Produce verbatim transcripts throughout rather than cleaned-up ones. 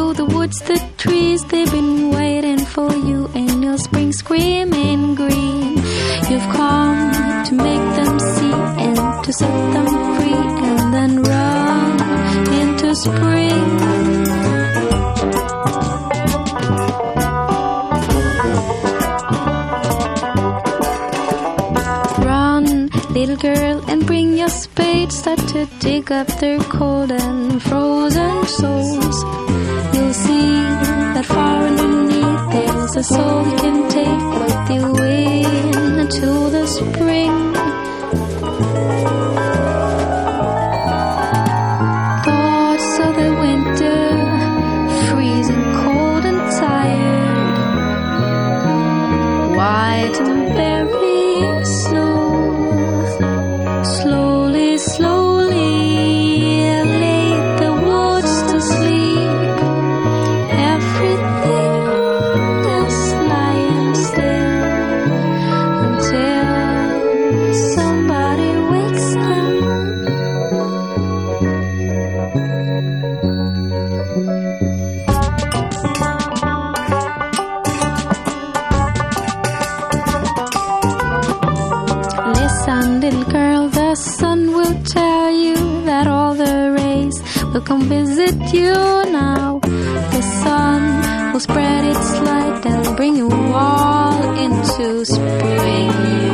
know the woods, the trees, they've been waiting for you. And your spring screaming green. You've come to make them see and to set them free, and then run into spring. Run, little girl, and bring your spade. Start to dig up their cold and frozen souls. You'll see that far underneath there's a soul you can take with you into the spring. Thoughts of the winter, freezing cold and tired, white and very snow. Slowly, slowly laid the woods to sleep. Everything is lying still until somebody wakes up. Listen, little girl, the sun will tell you that all the rays will come visit you now. The sun will spread its light and bring you all into spring.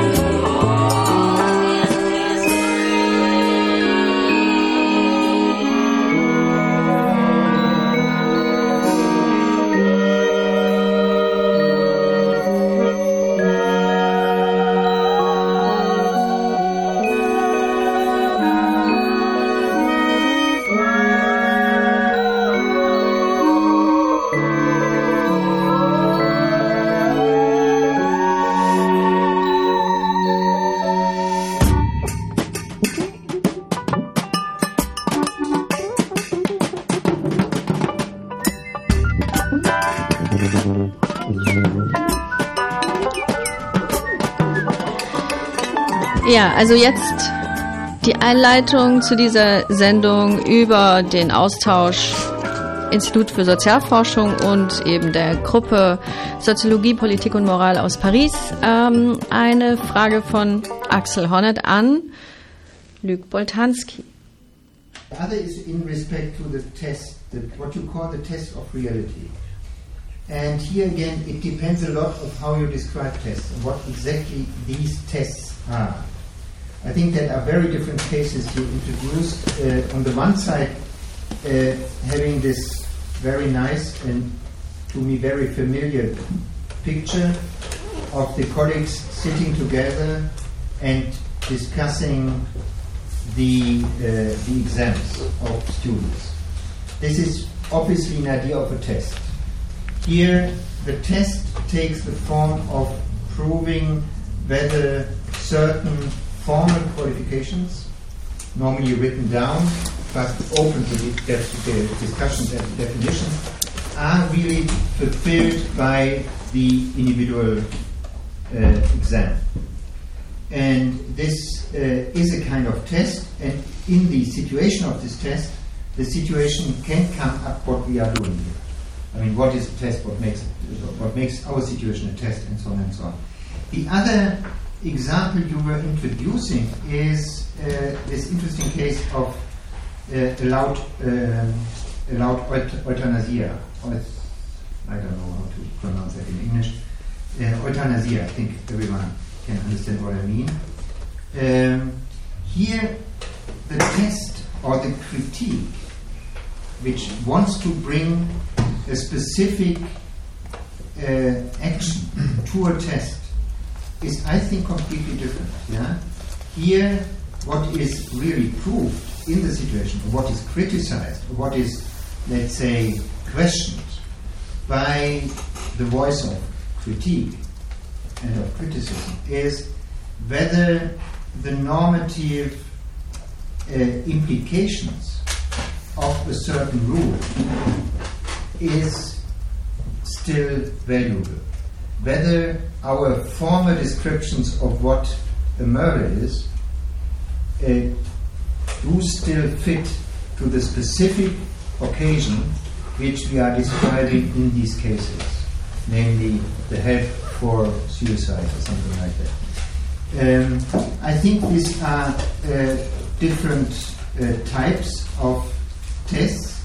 Ja, also jetzt die Einleitung zu dieser Sendung über den Austausch Institut für Sozialforschung und eben der Gruppe Soziologie, Politik und Moral aus Paris. Ähm, eine Frage von Axel Honneth an Luc Boltanski. The other is in respect to the test, the, what you call the test of reality. And here again, it depends a lot of how you describe tests and what exactly these tests are. I think there are very different cases you introduced. Uh, on the one side, uh, having this very nice and to me very familiar picture of the colleagues sitting together and discussing the, uh, the exams of students. This is obviously an idea of a test. Here, the test takes the form of proving whether certain formal qualifications, normally written down, but open to the discussions and definitions, are really fulfilled by the individual uh, exam. And this uh, is a kind of test, and in the situation of this test, the situation can come up what we are doing here. I mean, what is a test, what makes, what makes our situation a test, and so on and so on. The other example you were introducing is uh, this interesting case of uh, allowed, um, allowed euthanasia. I don't know how to pronounce that in English. Uh, euthanasia, I think everyone can understand what I mean. Um, here, the test or the critique, which wants to bring a specific uh, action to a test, is, I think, completely different. Yeah? Here, what is really proved in the situation, or what is criticized, or what is, let's say, questioned by the voice of critique and of criticism, is whether the normative uh, implications of a certain rule is still valuable. Whether our former descriptions of what a murder is uh, do still fit to the specific occasion which we are describing in these cases, namely the help for suicide or something like that. Um, I think these are uh, different uh, types of tests,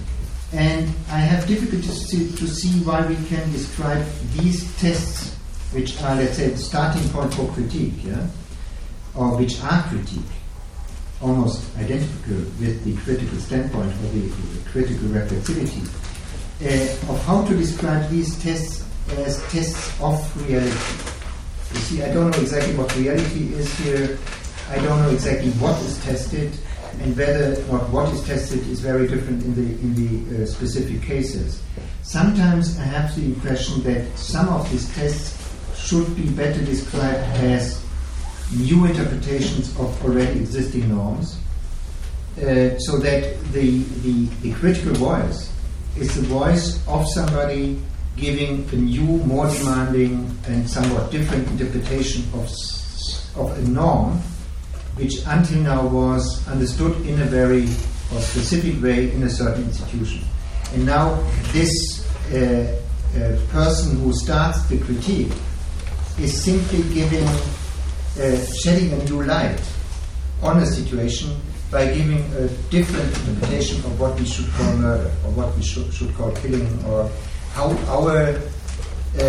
and I have difficulty to see, to see why we can describe these tests, which are, let's say, the starting point for critique, yeah, or which are critique, almost identical with the critical standpoint or the, the critical reflexivity, uh, of how to describe these tests as tests of reality. You see, I don't know exactly what reality is here. I don't know exactly what is tested, and whether or what is tested is very different in the in the uh, specific cases. Sometimes I have the impression that some of these tests should be better described as new interpretations of already existing norms, uh, so that the, the the critical voice is the voice of somebody giving a new, more demanding and somewhat different interpretation of, of a norm which until now was understood in a very or specific way in a certain institution. And now this uh, uh, person who starts the critique is simply giving, uh, shedding a new light on a situation by giving a different interpretation of what we should call murder or what we should, should call killing, or how our uh,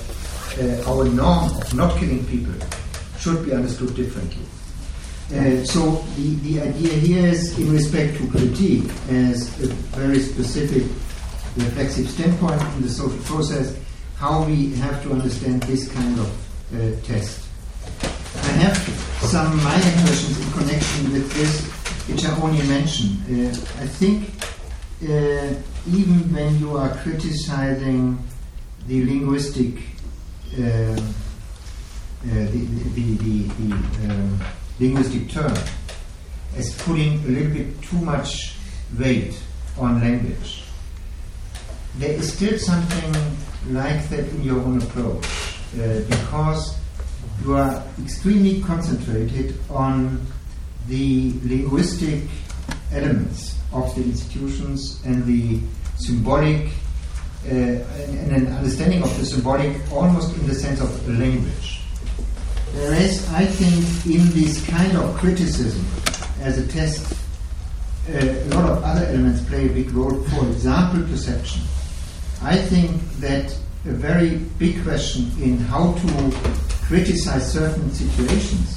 uh, our norm of not killing people should be understood differently. Uh, so the, the idea here is, in respect to critique as a very specific reflexive standpoint in the social process, how we have to understand this kind of uh, test. I have some minor questions in connection with this, which I only mention. Uh, I think uh, even when you are criticizing the linguistic, uh, uh, the, the, the, the um, linguistic term as putting a little bit too much weight on language, there is still something like that in your own approach, uh, because you are extremely concentrated on the linguistic elements of the institutions and the symbolic, uh, and an understanding of the symbolic almost in the sense of a language. Whereas I think in this kind of criticism as a test, uh, a lot of other elements play a big role. For example, perception. I think that a very big question in how to criticize certain situations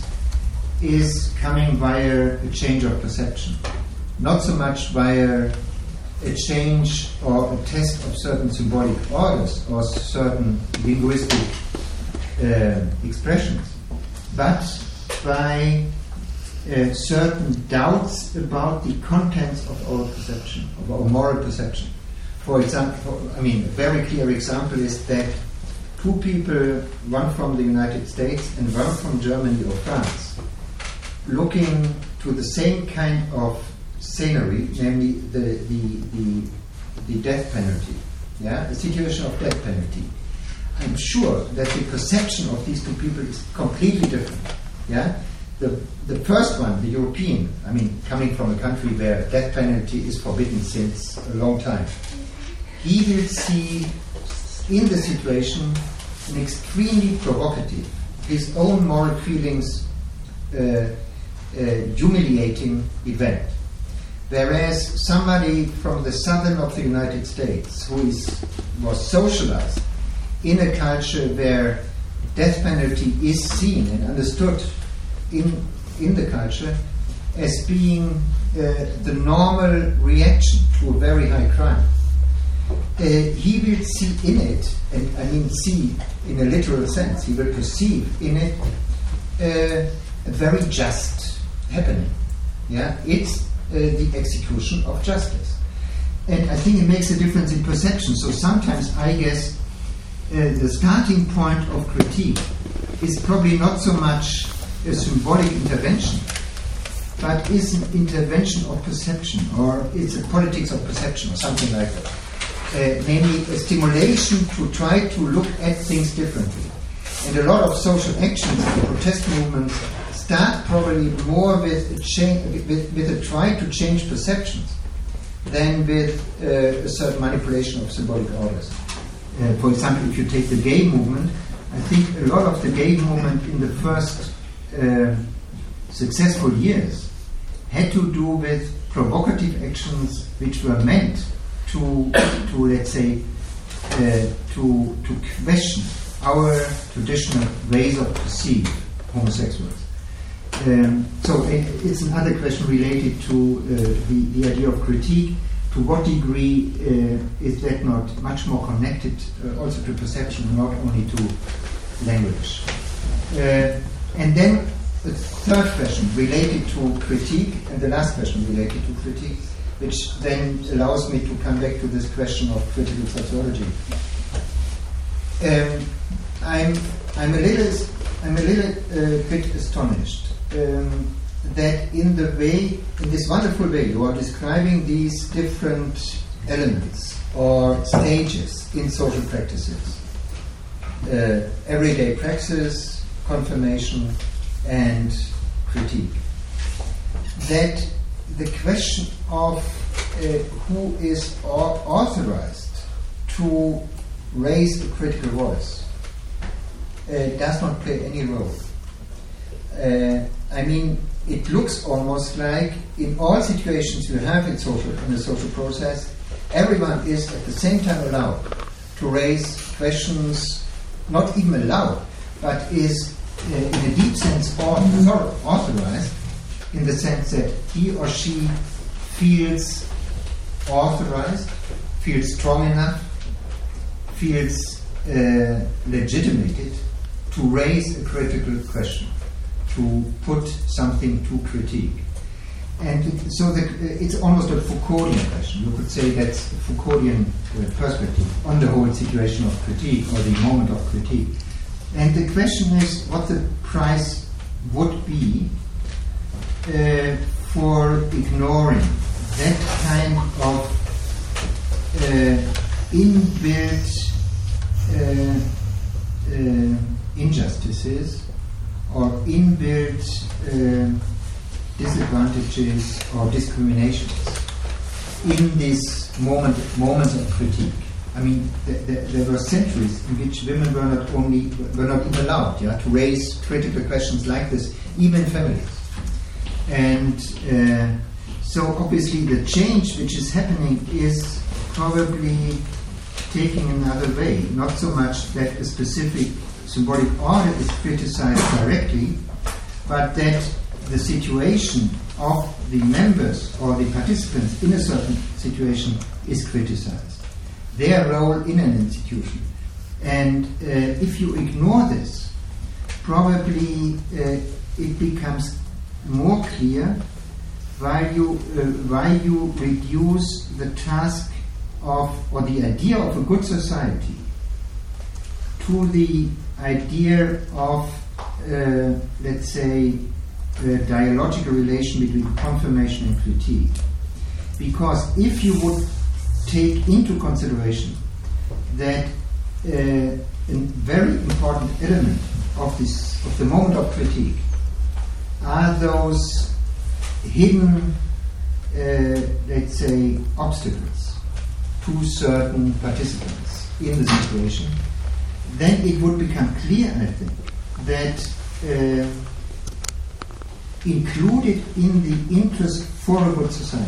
is coming via a change of perception, not so much via a change or a test of certain symbolic orders or certain linguistic uh, expressions, but by uh, certain doubts about the contents of our perception, of our moral perception. For example, I mean, a very clear example is that two people, one from the United States and one from Germany or France, looking to the same kind of scenery, namely the, the, the, the death penalty, yeah, the situation of death penalty. I'm sure that the perception of these two people is completely different. Yeah, the the first one, the European, I mean, coming from a country where death penalty is forbidden since a long time, he will see in the situation an extremely provocative, his own moral feelings uh, uh, humiliating event. Whereas somebody from the southern of the United States who is was socialized in a culture where death penalty is seen and understood in in the culture as being uh, the normal reaction to a very high crime, uh, he will see in it, and I mean see in a literal sense, he will perceive in it uh, a very just happening. Yeah, it's uh, the execution of justice, and I think it makes a difference in perception. So sometimes I guess uh, the starting point of critique is probably not so much a symbolic intervention, but is an intervention of perception, or it's a politics of perception, or something like that. Uh, namely, a stimulation to try to look at things differently. And a lot of social actions and protest movements start probably more with a, cha- with, with a try to change perceptions than with uh, a certain manipulation of symbolic orders. Uh, for example, if you take the gay movement, I think a lot of the gay movement in the first uh, successful years had to do with provocative actions which were meant to, to let's say, uh, to to question our traditional ways of perceiving homosexuals. Um, so it, it's another question related to uh, the, the idea of critique. To what degree uh, is that not much more connected uh, also to perception, not only to language? Uh, and then the third question related to critique, and the last question related to critique, which then allows me to come back to this question of critical sociology. Um, I'm I'm a little I'm a little uh, bit astonished um, that in the way, in this wonderful way, you are describing these different elements or stages in social practices: uh, everyday praxis, confirmation, and critique. That the question of uh, who is au- authorized to raise a critical voice uh, does not play any role. Uh, I mean, it looks almost like in all situations you have in social in the social process, everyone is at the same time allowed to raise questions, not even allowed, but is uh, in a deep sense author- authorized, in the sense that he or she feels authorized, feels strong enough, feels uh, legitimated to raise a critical question, to put something to critique. And it, so the, it's almost a Foucauldian question. You could say that's a Foucauldian uh, perspective on the whole situation of critique, or the moment of critique. And the question is what the price would be uh, for ignoring that kind of uh, inbuilt uh, uh, injustices or inbuilt uh, disadvantages or discriminations in this moment moments of critique. I mean, th- th- there were centuries in which women were not only were not even allowed, yeah, to raise critical questions like this, even in families. And uh, so, obviously, the change which is happening is probably taking another way. Not so much that a specific symbolic order is criticized directly, but that the situation of the members or the participants in a certain situation is criticized. Their role in an institution. And uh, if you ignore this, probably uh, it becomes more clear why you, uh, why you reduce the task of, or the idea of a good society to the idea of, uh, let's say, a dialogical relation between confirmation and critique. Because if you would take into consideration that uh, a very important element of this, of the moment of critique, are those hidden, uh, let's say, obstacles to certain participants in the situation, then it would become clear, I think, that uh, included in the interest for a good society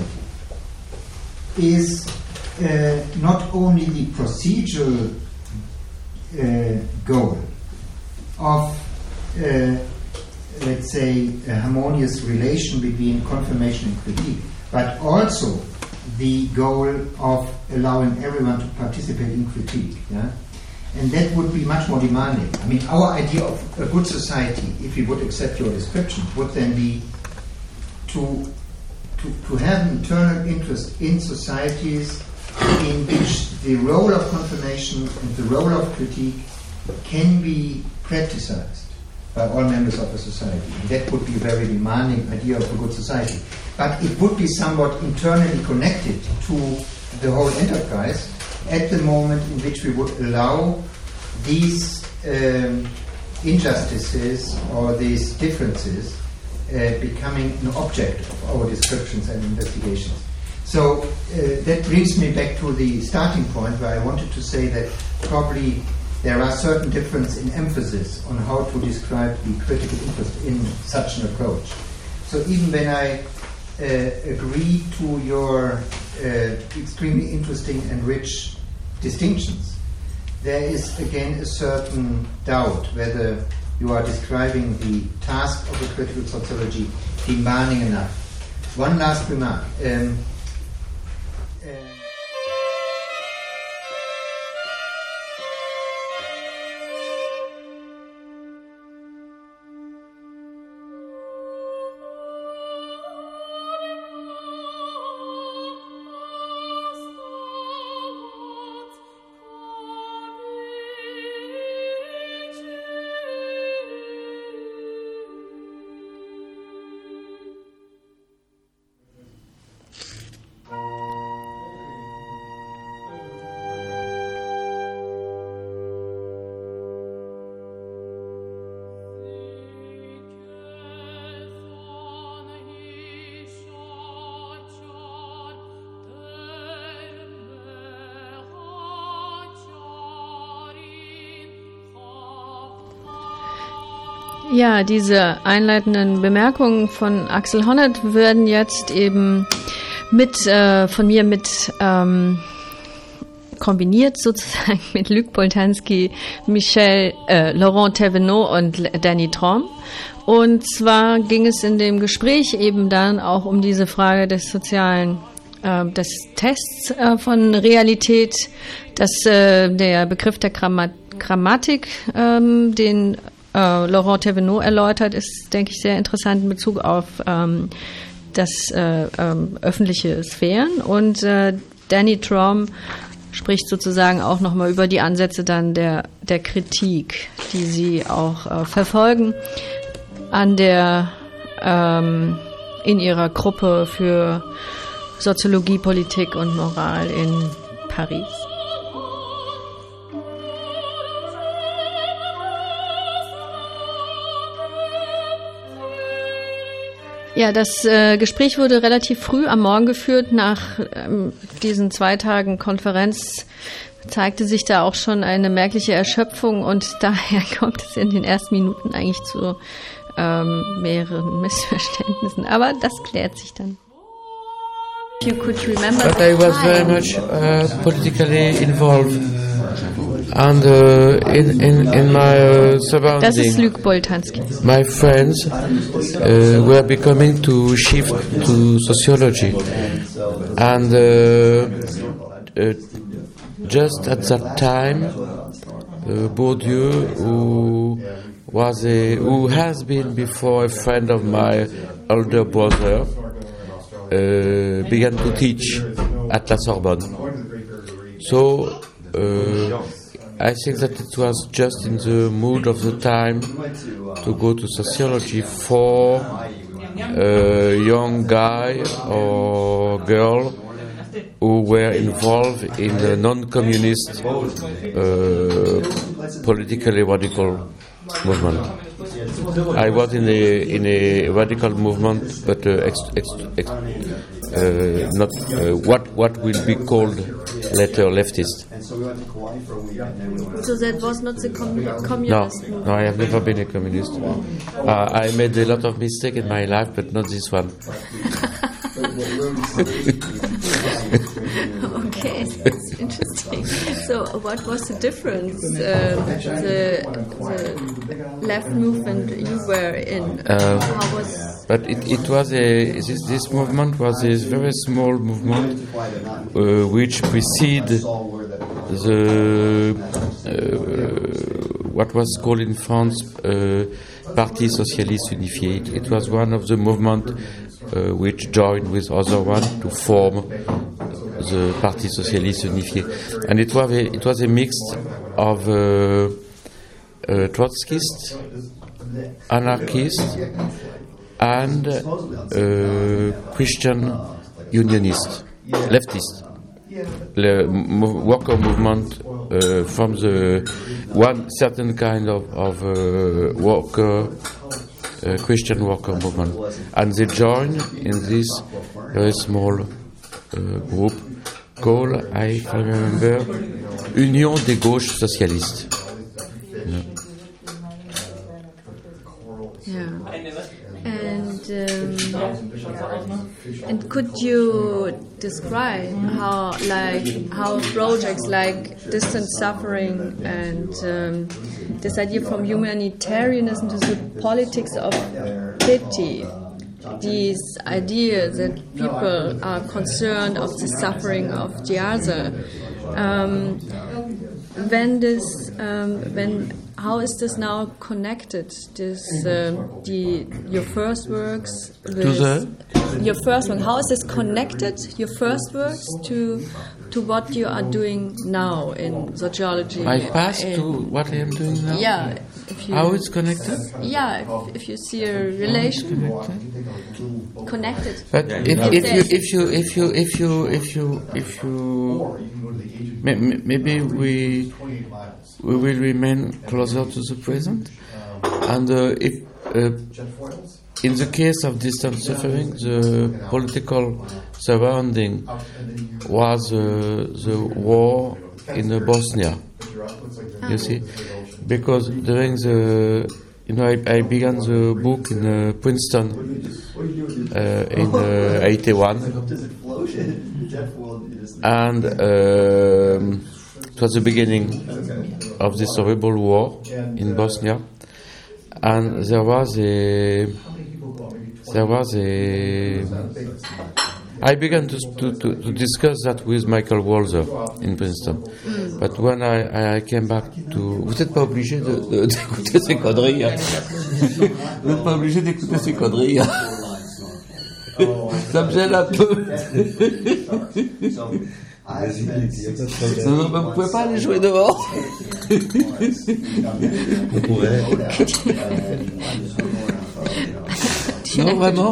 is uh, not only the procedural uh, goal of, uh, let's say, a harmonious relation between confirmation and critique, but also the goal of allowing everyone to participate in critique. Yeah? And that would be much more demanding. I mean, our idea of a good society, if we would accept your description, would then be to, to, to have an internal interest in societies in which the role of confirmation and the role of critique can be practiced by all members of a society. And that would be a very demanding idea of a good society. But it would be somewhat internally connected to the whole enterprise at the moment in which we would allow these um, injustices or these differences uh, becoming an object of our descriptions and investigations. So uh, that brings me back to the starting point where I wanted to say that probably there are certain differences in emphasis on how to describe the critical interest in such an approach. So even when I uh, agree to your uh, extremely interesting and rich distinctions, there is again a certain doubt whether you are describing the task of a critical sociology demanding enough. One last remark. Um, uh, Ja, diese einleitenden Bemerkungen von Axel Honneth werden jetzt eben mit äh, von mir mit ähm, kombiniert sozusagen mit Luc Boltanski, Michel, äh, Laurent Thévenot und Danny Trom. Und zwar ging es in dem Gespräch eben dann auch um diese Frage des sozialen, äh, des Tests äh, von Realität, dass äh, der Begriff der Grammat- Grammatik, ähm, den Uh, Laurent Thévenot erläutert, ist, denke ich, sehr interessant in Bezug auf ähm, das äh, ähm, öffentliche Sphären. Und äh, Danny Trom spricht sozusagen auch nochmal über die Ansätze dann der, der Kritik, die sie auch äh, verfolgen an der ähm, in ihrer Gruppe für Soziologie, Politik und Moral in Paris. Ja, das äh, Gespräch wurde relativ früh am Morgen geführt. Nach ähm, diesen zwei Tagen Konferenz zeigte sich da auch schon eine merkliche Erschöpfung und daher kommt es in den ersten Minuten eigentlich zu ähm, mehreren Missverständnissen. Aber das klärt sich dann. You could remember but I was very much uh, politically involved and uh, in, in, in my uh, surrounding. Das ist Luc Boltanski. My friends uh, were becoming to shift to sociology, and uh, uh, just at that time, uh, Bourdieu, who was a who has been before a friend of my older brother, Uh, began to teach at La Sorbonne. So uh, I think that it was just in the mood of the time to go to sociology for a young guy or girl who were involved in the non-communist uh, politically radical movement. I was in a in a radical movement, but uh, ex, ex, ex, uh, not uh, what what will be called later leftist. So that was not the commu- communist No, no, I have never been a communist. Uh, I made a lot of mistakes in my life, but not this one. Okay, that's interesting. So, what was the difference? Uh, the, the left movement you were in. Uh, How was? But it, it was a this, this movement was a very small movement uh, which preceded the uh, what was called in France uh, Parti Socialiste Unifié. It, it was one of the movements uh, which joined with other one to form the Parti Socialiste Unifié, and it was a, it was a mix of uh, uh, Trotskyist, anarchist, and uh, Christian unionist, leftist, the mo- worker movement uh, from the one certain kind of, of uh, worker, uh, Christian worker movement, and they joined in this very small uh, group called, I remember, Union des Gauches Socialistes. Yeah. Yeah. And um, and could you describe how like how projects like Distant Suffering and um, this idea from humanitarianism to the politics of pity, these ideas that people are concerned of the suffering of the other, um, when this um, when how is this now connected? This um, the your first works with To the? your first work. How is this connected? Your first works to to what you are doing now in sociology. My past in, to what I am doing now? Yeah. If you, How it's connected? Yeah, if, if you see a relation connected. But if, if you if you if you if you if you if you may, maybe we we will remain closer to the present, and uh, if uh, in the case of Distant Suffering, the political surrounding was uh, the war in uh, Bosnia. You see, because during the you know I, I began the book in uh, Princeton uh, in uh, eighty-one, and um, it was the beginning of this horrible war in Bosnia, and there was a there was a I began to, to, to, to discuss that with Michael Walzer in Princeton. Mm. But when I, I came back to... Vous n'êtes pas obligé de, de, d'écouter ces conneries. Hein. Vous n'êtes pas obligé d'écouter ces conneries. Hein. Ça me gêne un peu. Non, non, vous pouvez pas aller jouer dehors. On pourrait. Non, vraiment.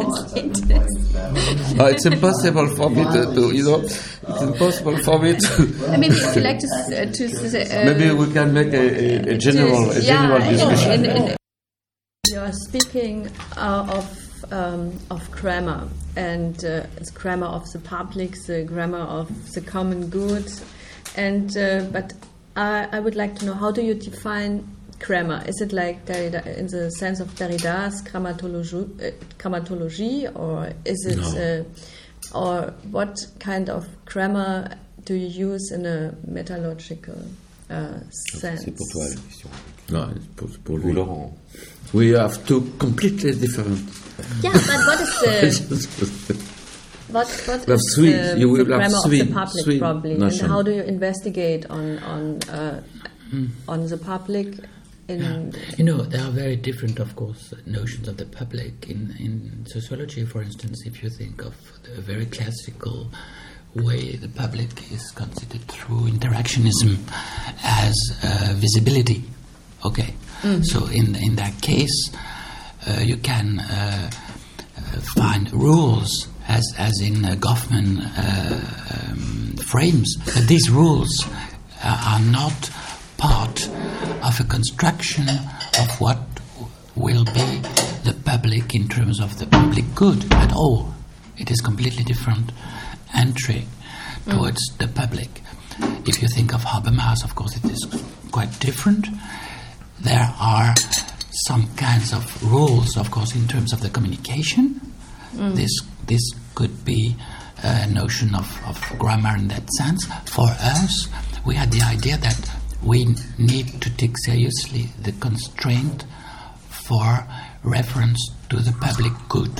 Oh, it's impossible for me to, to, you know, it's impossible for me to. Maybe if you like to, uh, to uh, maybe we can make a, a, a general, a general yeah, discussion. In, in, you're speaking uh, of um, of grammar, and uh, it's grammar of the public, the grammar of the common good, and uh, but I, I would like to know, how do you define grammar? Is it like Derrida, in the sense of Derrida's grammatology, uh, grammatology, or is it, no. uh, or what kind of grammar do you use in a metallurgical uh, sense? C'est pour toi la question. No, it's pour, pour lui. Laurent. We have two completely different. Yeah, but what is the what what is three, the, you will the grammar three, of the public three probably, notion. and how do you investigate on on uh, mm. on the public? In yeah. You know, there are very different, of course, notions of the public. In, in sociology, for instance, if you think of the very classical way the public is considered through interactionism as uh, visibility. Okay, mm-hmm. So in in that case, uh, you can uh, uh, find rules as as in uh, Goffman uh, um, frames, but these rules uh, are not part of a construction of what will be the public in terms of the public good at all. It is completely different entry towards mm. the public. If you think of Habermas, of course, it is quite different. There are some kinds of rules, of course, in terms of the communication. Mm. This this could be a notion of, of grammar in that sense. For us, we had the idea that we need to take seriously the constraint for reference to the public good,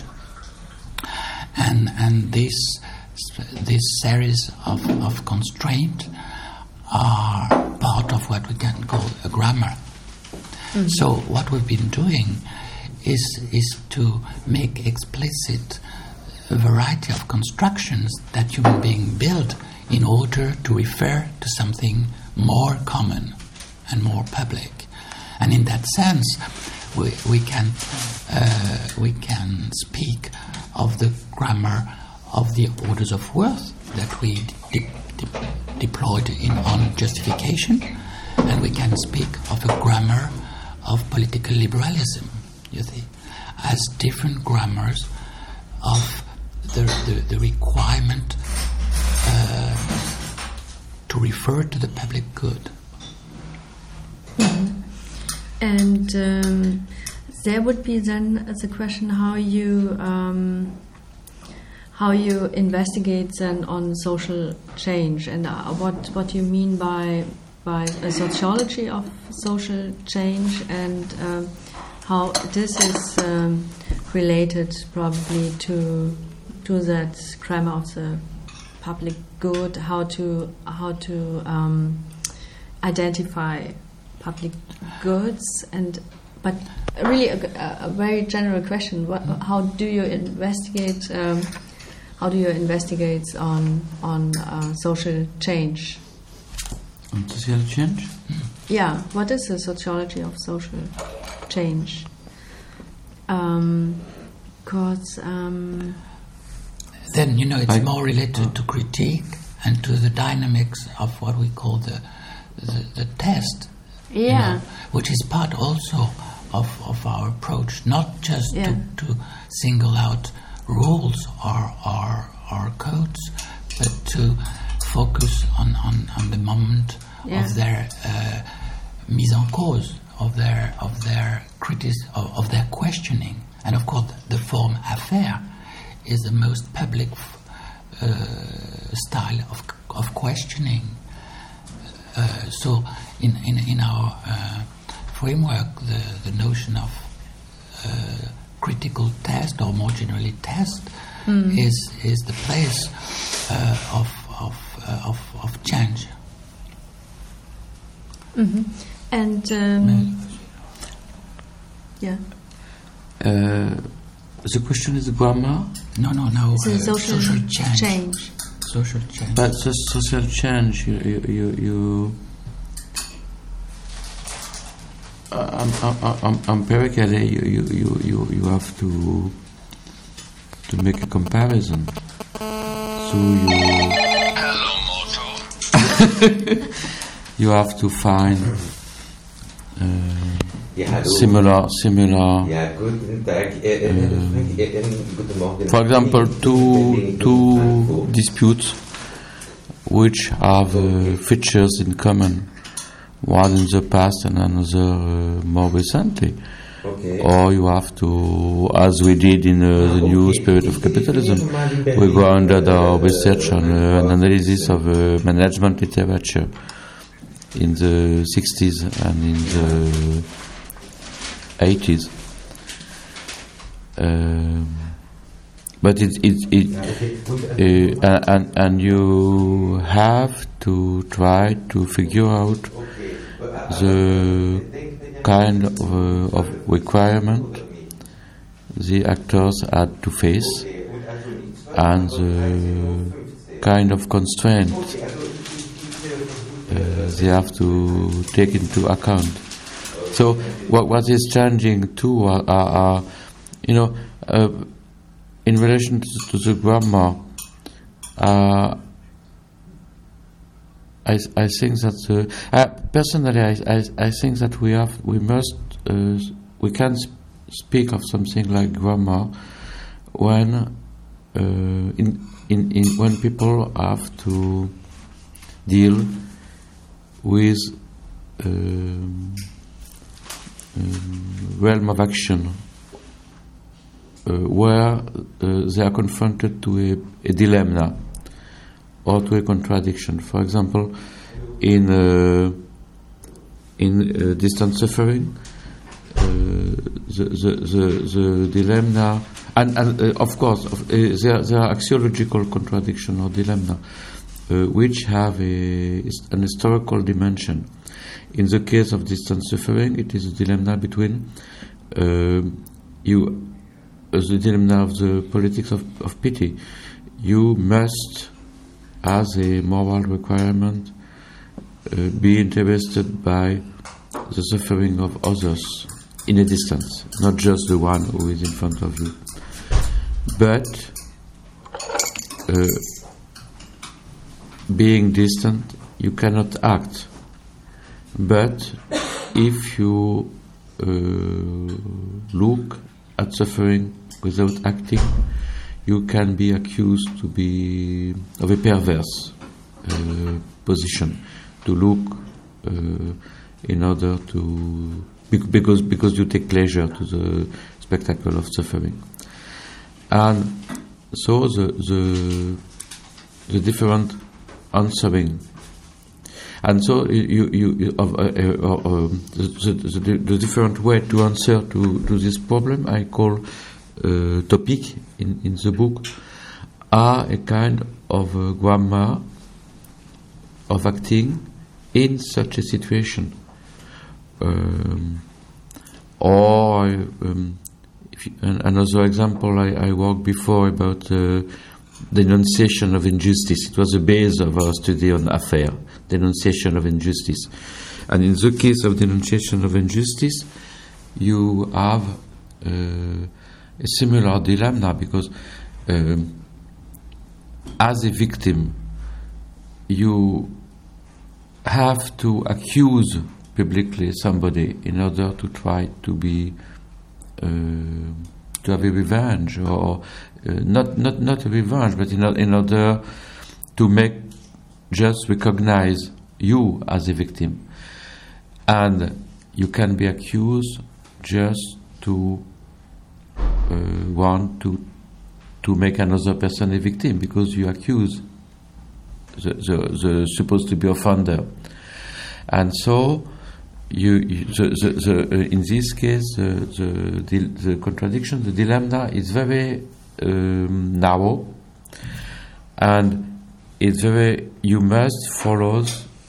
and and this this series of of constraints are part of what we can call a grammar. Mm-hmm. So what we've been doing is is to make explicit a variety of constructions that human beings build in order to refer to something more common and more public, and in that sense, we we can uh, we can speak of the grammar of the orders of worth that we de- de- deployed in on justification, and we can speak of a grammar of political liberalism. You see, as different grammars of the the, the requirement uh, to refer to the public good. Mm-hmm. And um, there would be then the question how you um, how you investigate then on social change, and uh, what what you mean by by a sociology of social change, and um, how this is um, related probably to to that grammar of the public good, how to how to um, identify public goods, and but really a, a very general question: what, how do you investigate? Um, how do you investigate on on uh, social change? On social change? Yeah, what is the sociology of social change? Um, Because um, then, you know, it's I, more related to critique and to the dynamics of what we call the the, the test. Yeah. You know, which is part also of, of our approach, not just yeah. to, to single out rules or, or, or codes, but to focus on, on, on the moment yeah. of their uh, mise en cause, of their of their critis- of, of their questioning. And of course, the form affaire is the most public uh, style of of questioning. Uh, so, in in, in our uh, framework, the, the notion of uh, critical test, or more generally test, mm. is is the place uh, of of uh, of of change. Mm-hmm. And um, yeah. Uh, the question is grammar? No, no, no. It's uh, social, social change. change. Social change. But the social change, you, you, you, you uh, um, um, empirically, you, you, you, you, you have to to make a comparison. So you. Hello, Moto. You have to find. Uh, Ja, similar, similar. Ja, guten Tag. Äh, äh, guten Morgen. For example, two two disputes which have uh, features in common, one in the past and another uh, more recently. Okay. Or you have to, as we did in uh, the new spirit of capitalism, we go under the research on uh, an analysis of uh, management literature in the sixties and in the eighties. Um, but it it, it uh, and and you have to try to figure out the kind of, uh, of requirement the actors had to face and the kind of constraint uh, they have to take into account. So what what is changing too are, are, are you know, uh, in relation to, to the grammar, uh, I I think that uh, uh, personally I, I I think that we have we must uh, we can sp- speak of something like grammar when uh, in, in in when people have to deal with. Um, Um, realm of action uh, where uh, they are confronted to a, a dilemma or to a contradiction. For example, in uh, in uh, distant suffering, uh, the, the the the dilemma, and, and uh, of course of, uh, there there are axiological contradiction or dilemma uh, which have a, an historical dimension. In the case of distant suffering, it is a dilemma between uh, you, uh, the dilemma of the politics of, of pity. You must, as a moral requirement, uh, be interested by the suffering of others in a distance, not just the one who is in front of you. But uh, being distant, you cannot act. But if you uh, look at suffering without acting, you can be accused to be of a perverse uh, position, to look uh, in order to because because you take pleasure to the spectacle of suffering, and so the the the different answering. And so you, you, you uh, uh, uh, the, the, the different way to answer to, to this problem, I call uh, topic in, in the book, are a kind of a grammar of acting in such a situation. Um, or um, if you, another example I, I worked before about uh, denunciation of injustice. It was the base of our study on affair, denunciation of injustice. And in the case of denunciation of injustice, you have uh, a similar dilemma because uh, as a victim, you have to accuse publicly somebody in order to try to be uh, to have a revenge, or uh, not not not a revenge, but in, in order to make just recognize you as a victim, and you can be accused just to uh, want to to make another person a victim because you accuse the the, the supposed to be offender, and so. You, you the, the, the, uh, in this case, uh, the, the the contradiction, the dilemma is very um, narrow, and it's very. You must follow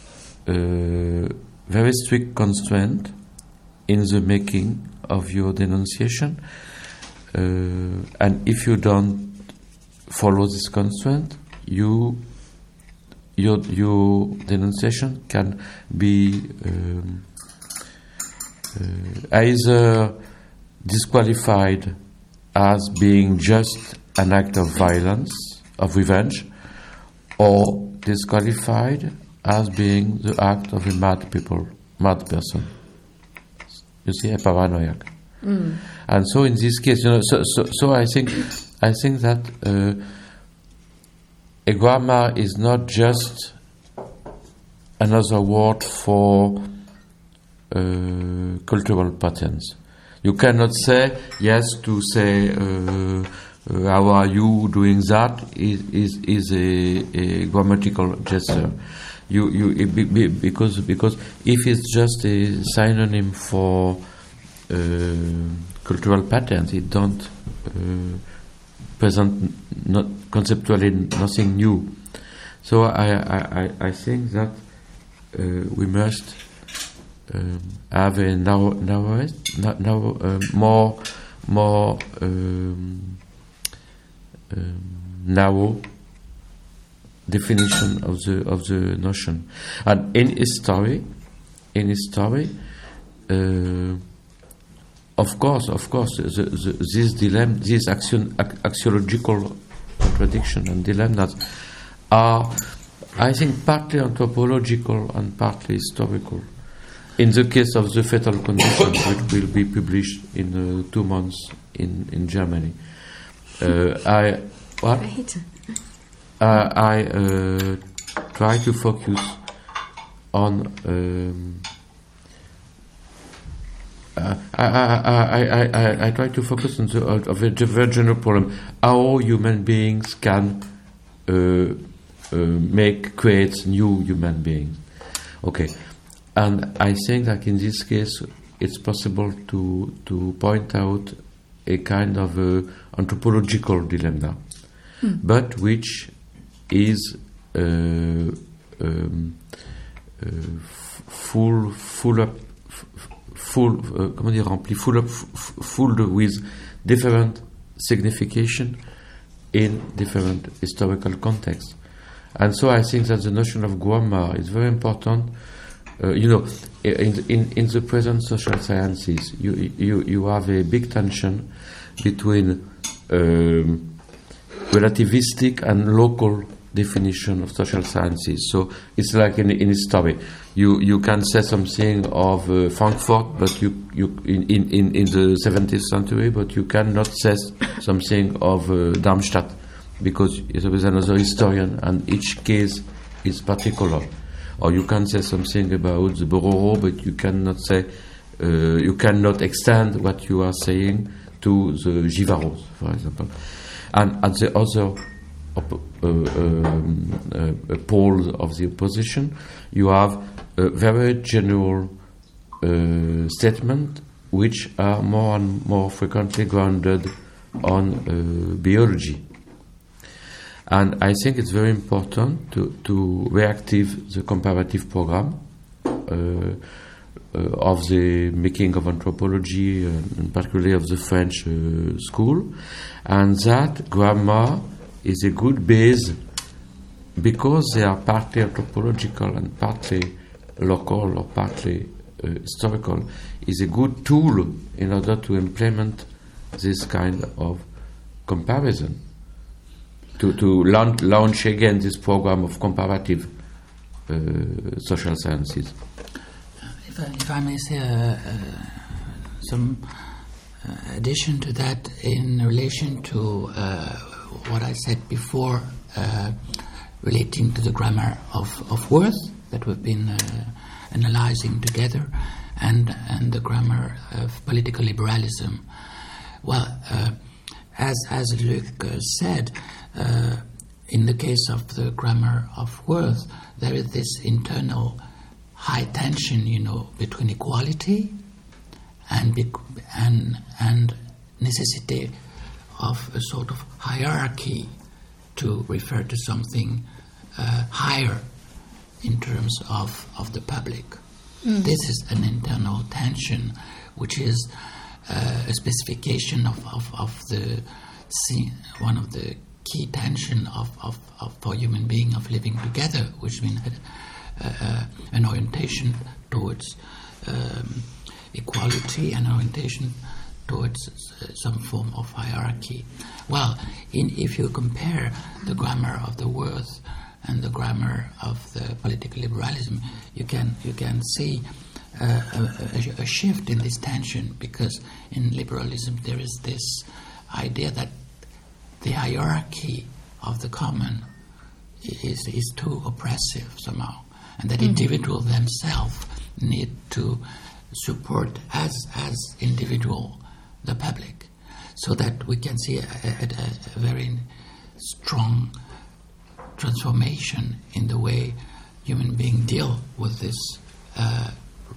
uh, very strict constraint in the making of your denunciation, uh, and if you don't follow this constraint, you your your denunciation can be. Um, Uh, either disqualified as being just an act of violence, of revenge, or disqualified as being the act of a mad people, mad person. You see, a paranoiac. Mm. And so, in this case, you know, so so, so I think, I think that uh, a grammar is not just another word for. Uh, cultural patterns. You cannot say yes to say uh, uh, how are you doing that is is, is a, a grammatical gesture. You you it be, be, because because if it's just a synonym for uh, cultural patterns, it don't uh, present not conceptually nothing new. So I I, I think that uh, we must. Um, have a now now now uh, more more um, um, narrow definition of the of the notion, and in history, in history, uh, of course, of course, the, the, this dilemma, these axion, axiological contradiction and dilemmas are, I think, partly anthropological and partly historical. In the case of the fatal condition, which will be published in uh, two months in, in Germany, uh, I what? Right. Uh, I uh, try to focus on. Um, uh, I, I, I, I, I try to focus on the uh, of a very general problem: how human beings can uh, uh, make create new human beings. Okay. And I think that in this case, it's possible to to point out a kind of a anthropological dilemma, hmm. but which is uh, um, uh, full, full up, full, uh, comment dire, rempli, full up, full with different signification in different historical contexts, and so I think that the notion of grammar is very important. Uh, you know, in, in in the present social sciences, you you you have a big tension between um, relativistic and local definition of social sciences. So it's like in in history, you you can say something of uh, Frankfurt, but you you in, in, in, in the seventeenth century, but you cannot say something of uh, Darmstadt, because there is another historian, and each case is particular. Or you can say something about the Bororo, but you cannot say uh, you cannot extend what you are saying to the Givaros, for example. And at the other op- uh, um, uh, pole of the opposition, you have a very general uh, statement, which are more and more frequently grounded on uh, biology. And I think it's very important to, to reactive the comparative program uh, uh, of the making of anthropology, uh, and particularly of the French uh, school, and that grammar is a good base because they are partly anthropological and partly local or partly uh, historical, is a good tool in order to implement this kind of comparison. To, to launch, launch again this program of comparative uh, social sciences. If I, if I may say uh, uh, some uh, addition to that in relation to uh, what I said before, uh, relating to the grammar of, of worth that we've been uh, analyzing together, and, and the grammar of political liberalism. Well, uh, as, as Luc uh, said, Uh, in the case of the grammar of worth, there is this internal high tension, you know, between equality and bec- and and necessity of a sort of hierarchy to refer to something uh, higher in terms of, of the public. Mm. This is an internal tension, which is uh, a specification of, of, of the one of the key tension of, of, of for human being of living together, which means uh, uh, an orientation towards um, equality and orientation towards uh, some form of hierarchy. Well, in, if you compare the grammar of the worth and the grammar of the political liberalism, you can you can see uh, a, a shift in this tension, because in liberalism there is this idea that the hierarchy of the common is is too oppressive somehow, and that mm-hmm. individuals themselves need to support as as individual the public, so that we can see a, a, a very strong transformation in the way human beings deal with this uh,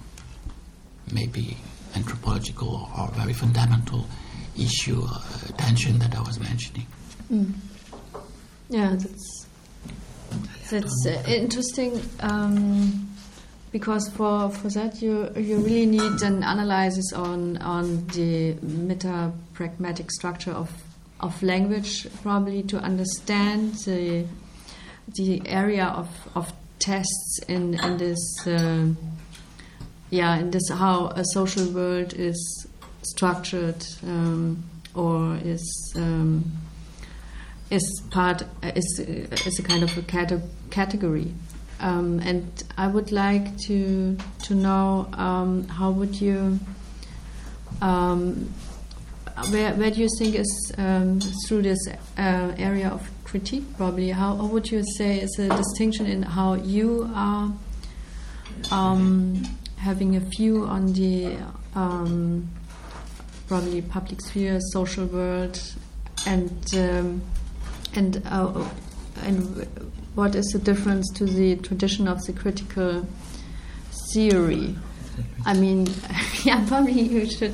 maybe anthropological or, or very fundamental issue, uh, tension that I was mentioning. Mm. Yeah, that's that's uh, interesting, um, because for for that you you really need an analysis on on the meta pragmatic structure of of language, probably to understand the the area of of tests in in this uh, yeah in this how a social world is structured, um, or is um, is part is is a kind of a cate- category, um, and I would like to to know um, how would you um, where where do you think is um, through this uh, area of critique, probably how, how would you say is a distinction in how you are um, having a view on the um, probably public sphere, social world, and um, and uh, and what is the difference to the tradition of the critical theory? I mean, yeah, probably you should,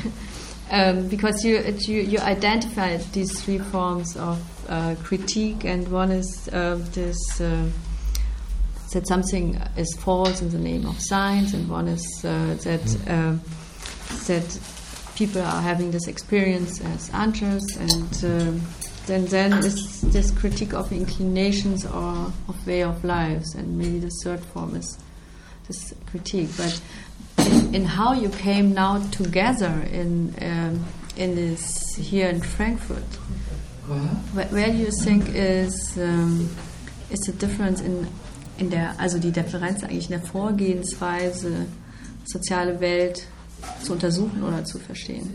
um, because you you you identified these three forms of uh, critique, and one is uh, this uh, that something is false in the name of science, and one is uh, that uh, that people are having this experience as anchors, and uh, then then is this critique of inclinations or of way of lives, and maybe the third form is this critique. But in, in how you came now together in um, in this here in Frankfurt, where, where do you think is um, is the difference in in der, also die Differenz eigentlich in der Vorgehensweise, soziale Welt zu untersuchen oder zu verstehen?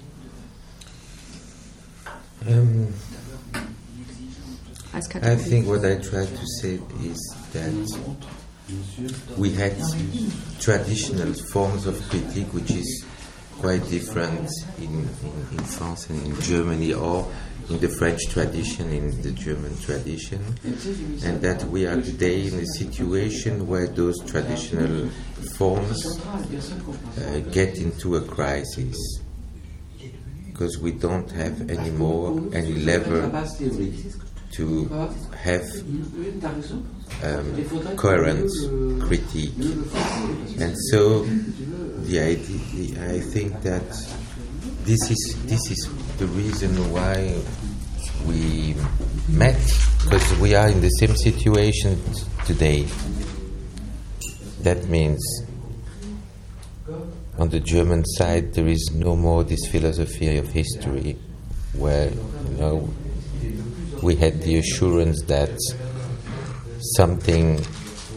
Um, Als I Kategorie. think what I tried to say is that we had traditional forms of critique which is quite different in, in, in France and in Germany, or in the French tradition, in the German tradition, and that we are today in a situation where those traditional forms uh, get into a crisis, because we don't have anymore any level to have um, coherent critique. And so the idea, I think that this is this is the reason why we met, because we are in the same situation t- today. That means on the German side there is no more this philosophy of history where, you know, we had the assurance that something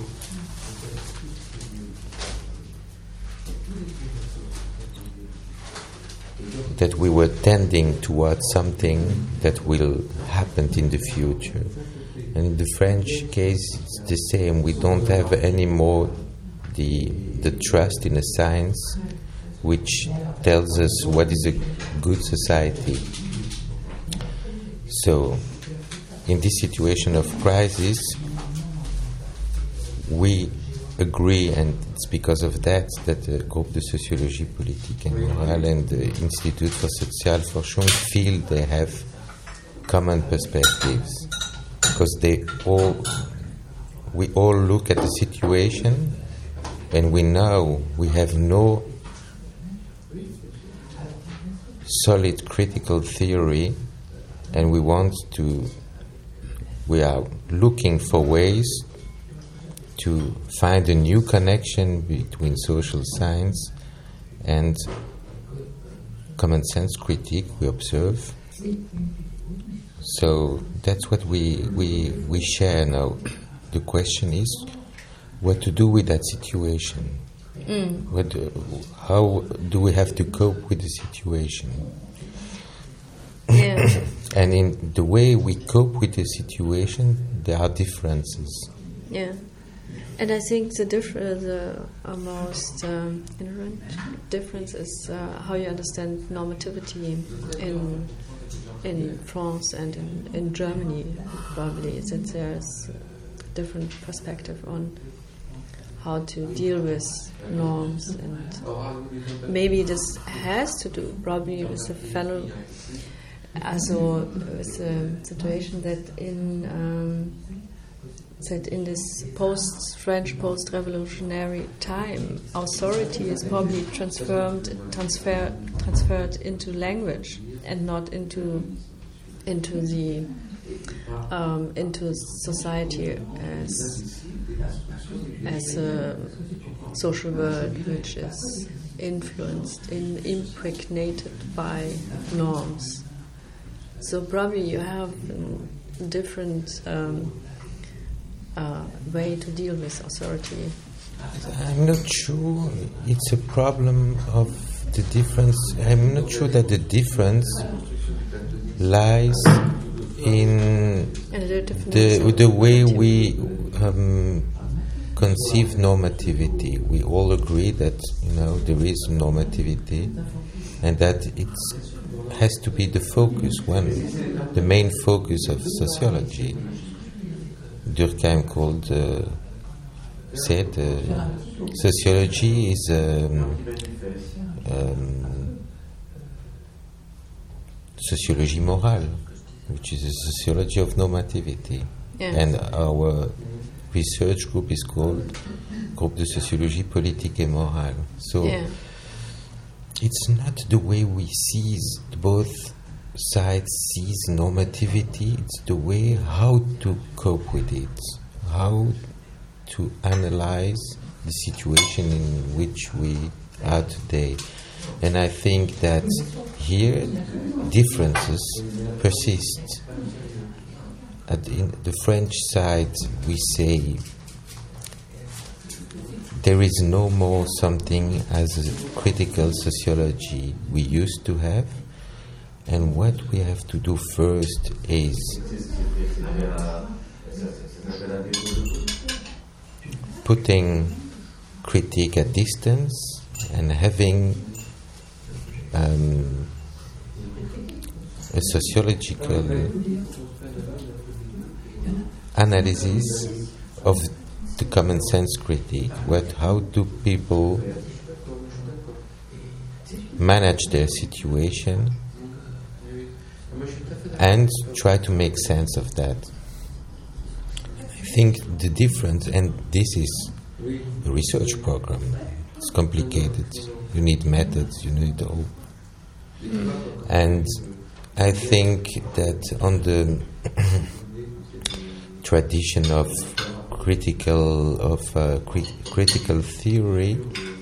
that we were tending towards something that will happen in the future. And in the French case, it's the same. We don't have anymore the the trust in a science which tells us what is a good society. So, in this situation of crisis, we agree, and it's because of that that the Groupe de Sociologie Politique et Morale and the Institute for Sozialforschung feel they have common perspectives, because they all, we all look at the situation, and we know we have no solid critical theory, and we want to, we are looking for ways to find a new connection between social science and common sense critique we observe. So that's what we, we, we share now. The question is what to do with that situation. Mm. What, uh, how do we have to cope with the situation? Yeah. And in the way we cope with the situation, there are differences. Yeah. And I think the differ- the uh, most um, inherent difference is uh, how you understand normativity in in France and in, in Germany. Probably that there's a different perspective on how to deal with norms, and maybe this has to do probably with the fellow, also with the situation that in. Um, that in this post-French, post-revolutionary time, authority is probably transformed, transfer, transferred into language and not into into the um, into society as as a social world which is influenced, in, impregnated by norms. So probably you have a different. Um, Uh, way to deal with authority. I'm not sure it's a problem of the difference. I'm not sure that the difference lies in the, the way we um, conceive normativity. We all agree that, you know, there is normativity and that it has to be the focus, one, the main focus of sociology. Durkheim called, uh, said, uh, sociology is um, um, sociologie morale, which is a sociology of normativity. Yeah. And our research group is called Groupe de Sociologie Politique et Morale. So yeah. It's not the way we seize both sides sees normativity, it's the way how to cope with it, how to analyze the situation in which we are today. And I think that here differences persist. At the, the French side we say there is no more something as a critical sociology we used to have, and what we have to do first is putting critique at distance and having um, a sociological analysis of the common sense critique. What, how do people manage their situation and try to make sense of that? I think the difference, and this is a research program, it's complicated. You need methods, you need all. And I think that on the tradition of critical of uh, crit- critical theory,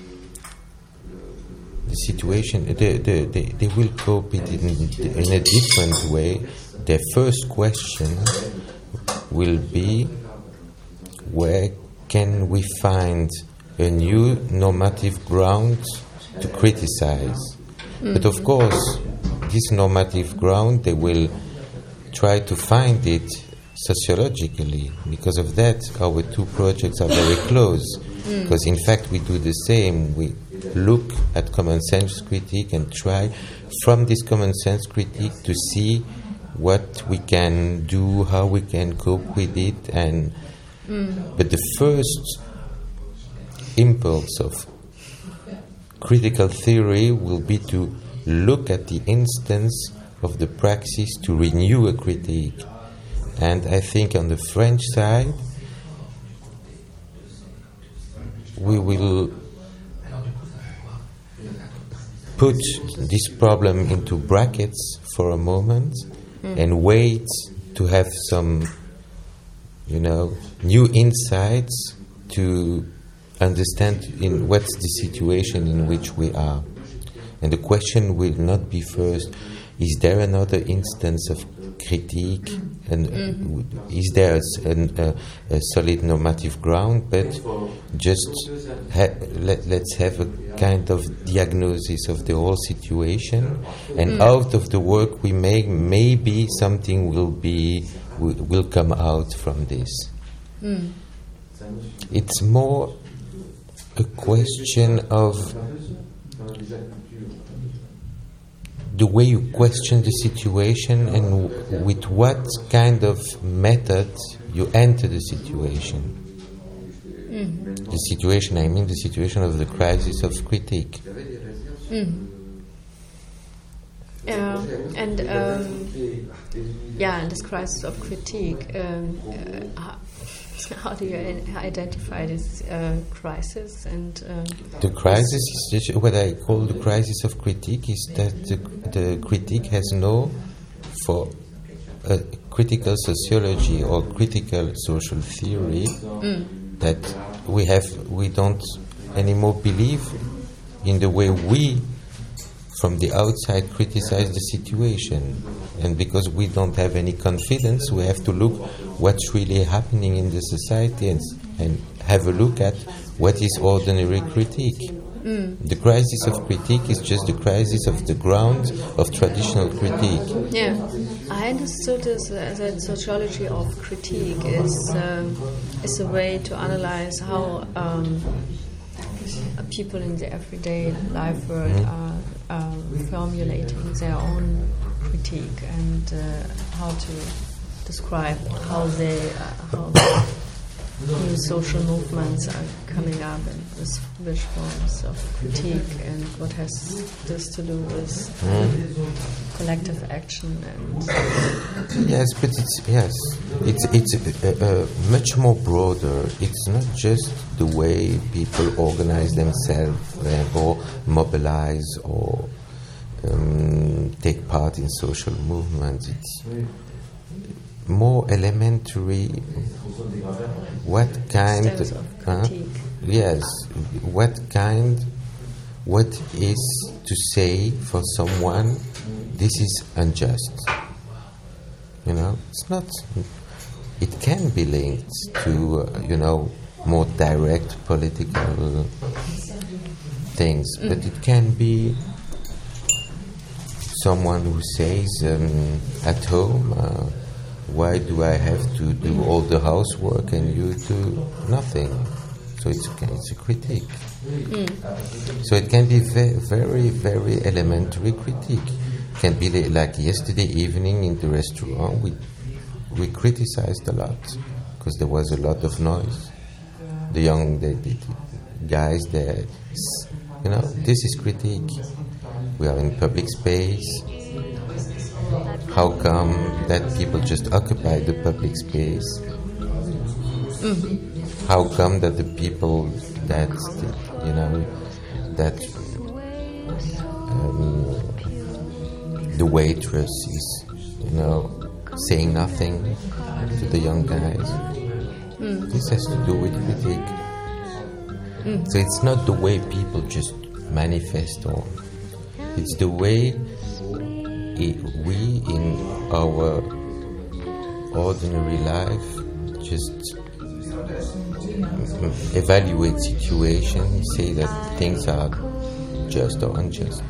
the situation they, they, they, they will cope it in, in a different way. Their first question will be, where can we find a new normative ground to criticize? Mm. But of course, this normative ground, they will try to find it sociologically. Because of that, our two projects are very close. Mm. Because in fact, we do the same. We look at common sense critique and try from this common sense critique to see what we can do, how we can cope with it. And mm. But the first impulse of critical theory will be to look at the instance of the praxis to renew a critique. And I think on the French side, we will put this problem into brackets for a moment mm. and wait to have some, you know, new insights to understand in what's the situation in which we are. And the question will not be first, is there another instance of critique, and mm. uh, is there a, a, a solid normative ground, but just ha- let, let's have a kind of diagnosis of the whole situation, and mm. out of the work we make, maybe something will be will, will come out from this. Mm. It's more a question of the way you question the situation and w- with what kind of method you enter the situation. Mm. The situation, I mean the situation of the crisis of critique. Mm. Uh, and um, yeah, in this crisis of critique, um, uh, how, how do you identify this uh, crisis? And um, the crisis is what I call the crisis of critique is that the, the critique has no, for a critical sociology or critical social theory, mm. that we have we don't anymore believe in the way we from the outside criticize the situation. And because we don't have any confidence, we have to look what's really happening in the society and, and have a look at what is ordinary critique. Mm. The crisis of critique is just the crisis of the ground of traditional critique. Yeah, I understood this as a sociology of critique is um, is a way to analyze how um, people in the everyday life world mm. are uh, formulating their own critique and uh, how to describe how they uh, how the new social movements are coming up and with which forms of critique and what has this to do with mm. collective action and yes, but it's yes, it's it's uh, uh, much more broader. It's not just the way people organize themselves uh, or mobilize or um, take part in social movements. It's more elementary. What kind of uh, yes what kind what is to say for someone this is unjust, you know? It's not, it can be linked to uh, you know more direct political things, mm. but it can be someone who says um, at home, uh, why do I have to do all the housework and you do nothing? So it's, it's a critique. Mm. So it can be ve- very, very elementary critique. It can be like yesterday evening in the restaurant, we, we criticized a lot because there was a lot of noise. The young the, the guys there, you know, this is critique. We are in public space. How come that people just occupy the public space? Mm. How come that the people that, you know, that um, the waitress is, you know, saying nothing to the young guys? Mm. This has to do with critique. Mm. So it's not the way people just manifest, or it's the way it, we in our ordinary life just evaluate situations, say that things are just or unjust.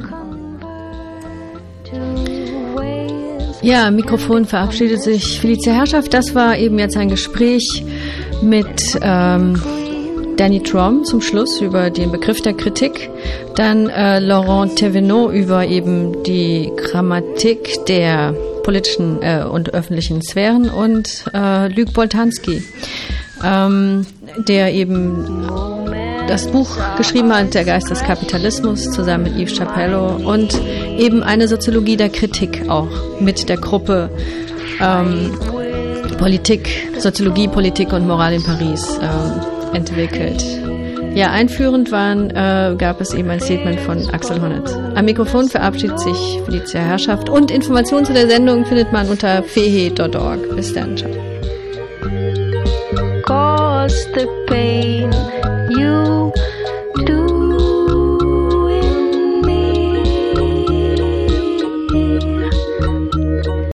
Ja, Mikrofon verabschiedet sich. Felicia Herrschaft, das war eben jetzt ein Gespräch mit ähm, Danny Trom zum Schluss über den Begriff der Kritik, dann äh, Laurent Thévenot über eben die Grammatik der politischen äh, und öffentlichen Sphären und äh, Luc Boltanski, ähm, der eben das Buch geschrieben hat, Der Geist des Kapitalismus, zusammen mit Yves Chapello, und eben eine Soziologie der Kritik auch mit der Gruppe ähm, Politik, Soziologie, Politik und Moral in Paris ähm, entwickelt. Ja, einführend waren, äh, gab es eben ein Statement von Axel Honneth. Am Mikrofon verabschiedet sich Felicia Herrschaft und Informationen zu der Sendung findet man unter fehe punkt org. Bis dann, ciao. Cause the pain you